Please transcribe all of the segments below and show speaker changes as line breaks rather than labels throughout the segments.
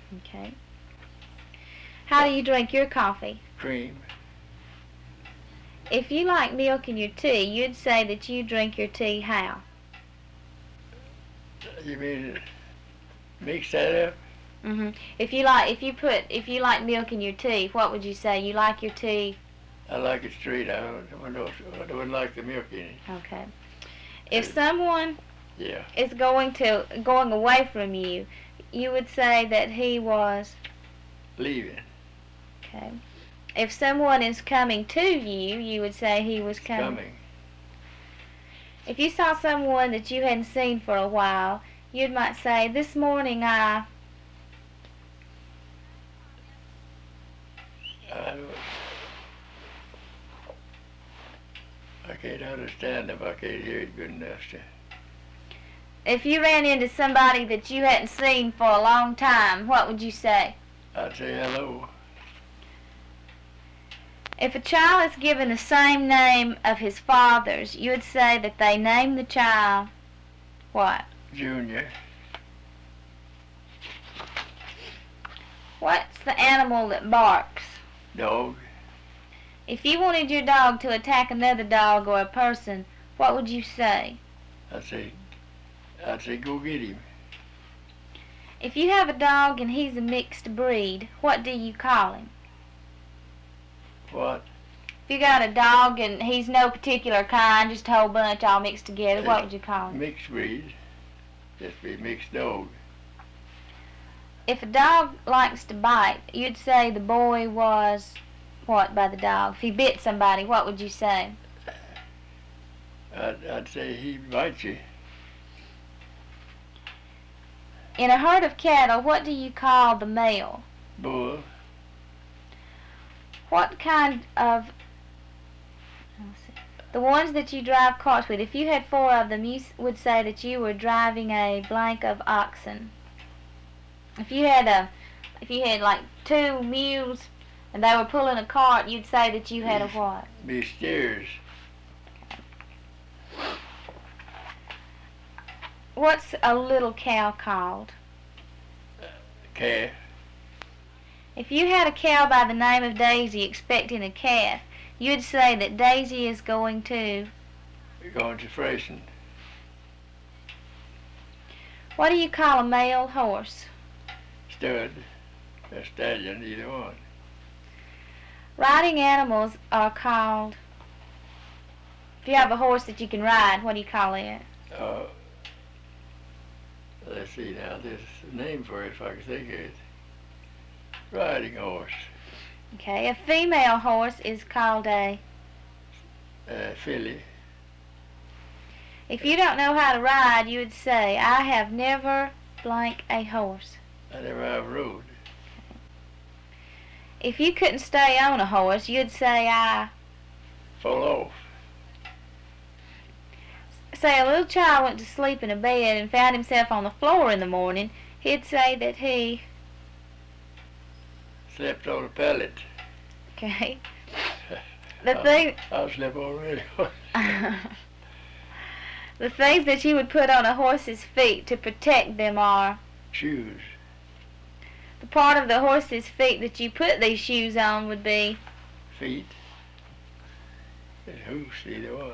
Okay. How do you drink your coffee?
Cream.
If you like milk in your tea, you'd say that you drink your tea how?
You mean mix that up?
If you like milk in your tea, what would you say? You like your tea?
I like it straight. I wouldn't like the milk in it.
Okay. If someone
Yeah.
is going away from you, you would say that he was
Leaving.
okay. If someone is coming to you, you would say he was coming. If you saw someone that you hadn't seen for a while, you might say, "This morning I
can't understand if I can't hear it good enough to.
If you ran into somebody that you hadn't seen for a long time, what would you say?
I'd say hello.
If a child is given the same name of his father's, you would say that they named the child what?
Junior.
What's the animal that barks?
Dog.
If you wanted your dog to attack another dog or a person, what would you say?
I'd say go get him.
If you have a dog and he's a mixed breed, what do you call him?
What?
If you got a dog and he's no particular kind, just a whole bunch all mixed together, what would you call him?
Mixed breed. Just be mixed dog.
If a dog likes to bite, you'd say the boy was what by the dog? If he bit somebody, what would you say?
I'd say he bites you.
In a herd of cattle, what do you call the male?
Bull.
What kind of... The ones that you drive carts with, if you had 4 of them, you would say that you were driving a blank of oxen. If you had like 2 mules and they were pulling a cart, you'd say that you had a what?
Be steers.
What's a little cow called?
Calf.
If you had a cow by the name of Daisy expecting a calf, you'd say that Daisy is going to...
We're going to freshen.
What do you call a male horse?
Stud. A stallion, either one.
Riding animals are called... If you have a horse that you can ride, what do you call it?
Let's see now, there's a name for it if I can think of it. Riding horse.
Okay, a female horse is called a...
filly.
If you don't know how to ride, you would say, I have never blank a horse.
I never have rode.
If you couldn't stay on a horse, you'd say, I...
Fall off.
Say a little child went to sleep in a bed and found himself on the floor in the morning, he'd say that he...
Slept on a pallet.
Okay. The thing...
I slept already.
The things that you would put on a horse's feet to protect them are...
Shoes.
The part of the horse's feet that you put these shoes on would be...
Feet. And hoofs, either one.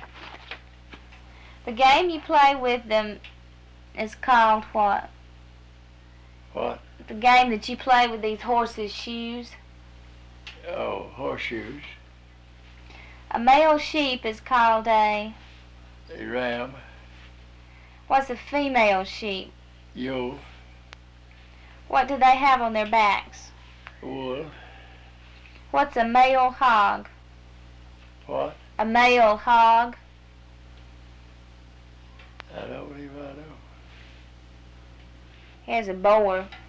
The game you play with them is called what?
What?
The game that you play with these horses' shoes.
Oh, horseshoes.
A male sheep is called a...
A ram.
What's a female sheep?
Ewe.
What do they have on their backs?
Wool.
What's a male hog?
What?
A male hog.
I don't believe I know.
Here's a boar.